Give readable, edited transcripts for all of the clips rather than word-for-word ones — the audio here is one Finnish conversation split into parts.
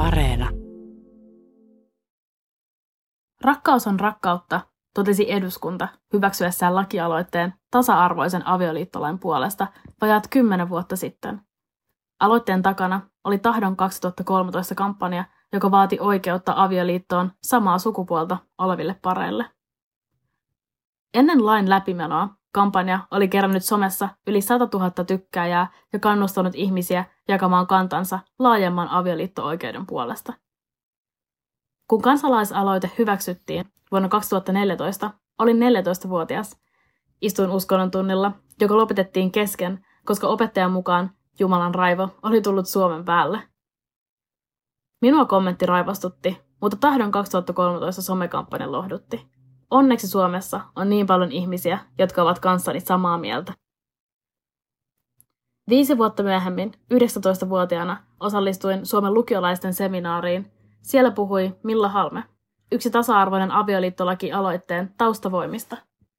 Areena. Rakkaus on rakkautta, totesi eduskunta hyväksyessään lakialoitteen tasa-arvoisen avioliittolain puolesta vajaat 10 vuotta sitten. Aloitteen takana oli Tahdon 2013 kampanja, joka vaati oikeutta avioliittoon samaa sukupuolta oleville pareille. Ennen lain läpimenoa kampanja oli kerännyt somessa yli 100 000 tykkääjää ja kannustanut ihmisiä jakamaan kantansa laajemman avioliitto-oikeuden puolesta. Kun kansalaisaloite hyväksyttiin vuonna 2014, olin 14-vuotias. Istuin uskonnon tunnilla, joka lopetettiin kesken, koska opettajan mukaan Jumalan raivo oli tullut Suomen päälle. Minua kommentti raivostutti, mutta Tahdon 2013 somekampanja lohdutti. Onneksi Suomessa on niin paljon ihmisiä, jotka ovat kanssani samaa mieltä. 5 vuotta myöhemmin, 19-vuotiaana, osallistuin Suomen lukiolaisten seminaariin. Siellä puhui Milla Halme, yksi tasa-arvoinen avioliittolaki-aloitteen taustavoimista.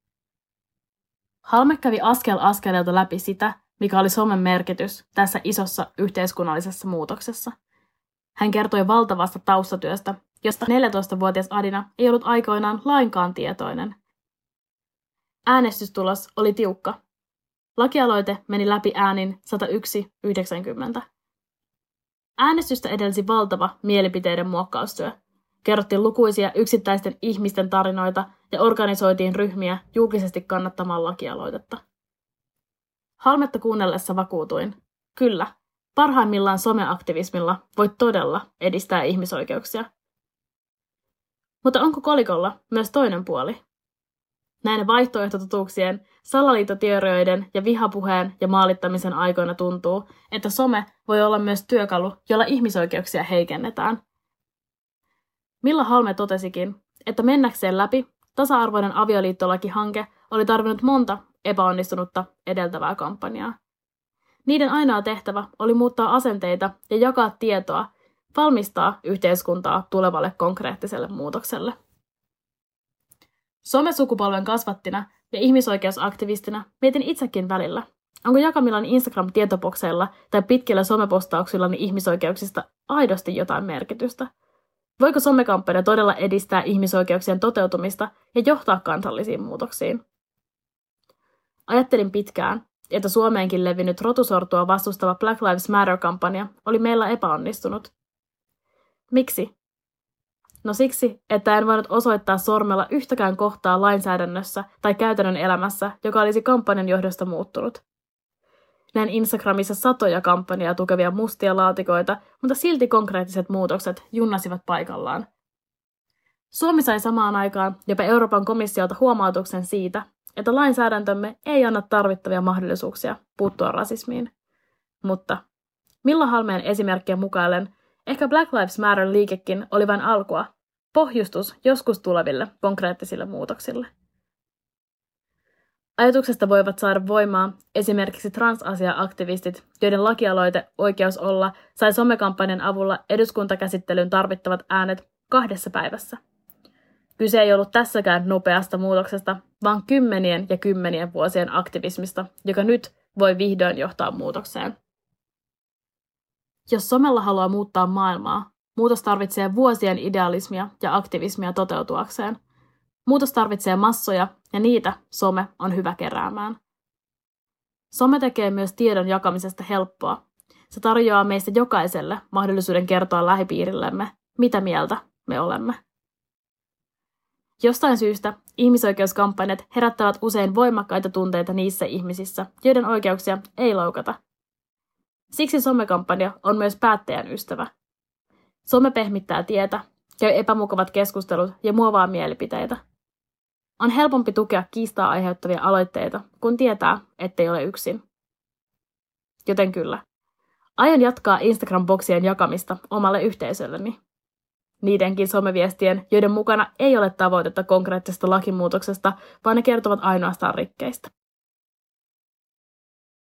Halme kävi askel askeleelta läpi sitä, mikä oli somen merkitys tässä isossa yhteiskunnallisessa muutoksessa. Hän kertoi valtavasta taustatyöstä, josta 14-vuotias Adina ei ollut aikoinaan lainkaan tietoinen. Äänestystulos oli tiukka. Lakialoite meni läpi äänin 101-90. Äänestystä edelsi valtava mielipiteiden muokkaustyö. Kerrottiin lukuisia yksittäisten ihmisten tarinoita ja organisoitiin ryhmiä julkisesti kannattamaan lakialoitetta. Halmetta kuunnellessa vakuutuin. Kyllä, parhaimmillaan someaktivismilla voi todella edistää ihmisoikeuksia. Mutta onko kolikolla myös toinen puoli? Näiden vaihtoehtototuuksien, salaliittoteorioiden ja vihapuheen ja maalittamisen aikoina tuntuu, että some voi olla myös työkalu, jolla ihmisoikeuksia heikennetään. Milla Halme totesikin, että mennäkseen läpi tasa-arvoinen avioliittolaki-hanke oli tarvinnut monta epäonnistunutta edeltävää kampanjaa. Niiden ainoa tehtävä oli muuttaa asenteita ja jakaa tietoa, valmistaa yhteiskuntaa tulevalle konkreettiselle muutokselle. Somesukupolven kasvattina ja ihmisoikeusaktivistina mietin itsekin välillä, onko jakamillani Instagram-tietobokseilla tai pitkillä somepostauksillani ihmisoikeuksista aidosti jotain merkitystä. Voiko somekampanja todella edistää ihmisoikeuksien toteutumista ja johtaa kansallisiin muutoksiin? Ajattelin pitkään, että Suomeenkin levinnyt rotusortoa vastustava Black Lives Matter-kampanja oli meillä epäonnistunut. Miksi? No siksi, että en voinut osoittaa sormella yhtäkään kohtaa lainsäädännössä tai käytännön elämässä, joka olisi kampanjan johdosta muuttunut. Näin Instagramissa satoja kampanjaa tukevia mustia laatikoita, mutta silti konkreettiset muutokset junnasivat paikallaan. Suomi sai samaan aikaan jopa Euroopan komissiolta huomautuksen siitä, että lainsäädäntömme ei anna tarvittavia mahdollisuuksia puuttua rasismiin. Mutta Milla Halmeen esimerkkiä mukaillen, ehkä Black Lives Matter-liikekin oli vain alkua, pohjustus joskus tuleville konkreettisille muutoksille. Ajatuksesta voivat saada voimaa esimerkiksi transasia-aktivistit, joiden lakialoite Oikeus olla sai somekampanjan avulla eduskuntakäsittelyyn tarvittavat äänet 2 päivässä. Kyse ei ollut tässäkään nopeasta muutoksesta, vaan 10 ja 10 vuosien aktivismista, joka nyt voi vihdoin johtaa muutokseen. Jos somella haluaa muuttaa maailmaa, muutos tarvitsee vuosien idealismia ja aktivismia toteutuakseen. Muutos tarvitsee massoja, ja niitä some on hyvä keräämään. Some tekee myös tiedon jakamisesta helppoa. Se tarjoaa meistä jokaiselle mahdollisuuden kertoa lähipiirillemme, mitä mieltä me olemme. Jostain syystä ihmisoikeuskampanjat herättävät usein voimakkaita tunteita niissä ihmisissä, joiden oikeuksia ei loukata. Siksi somekampanja on myös päättäjän ystävä. Some pehmittää tietä, käy epämukavat keskustelut ja muovaa mielipiteitä. On helpompi tukea kiistaa aiheuttavia aloitteita, kun tietää, ettei ole yksin. Joten kyllä, aion jatkaa Instagram-boksien jakamista omalle yhteisölleni. Niidenkin someviestien, joiden mukana ei ole tavoitetta konkreettisesta lakimuutoksesta, vaan ne kertovat ainoastaan rikkeistä.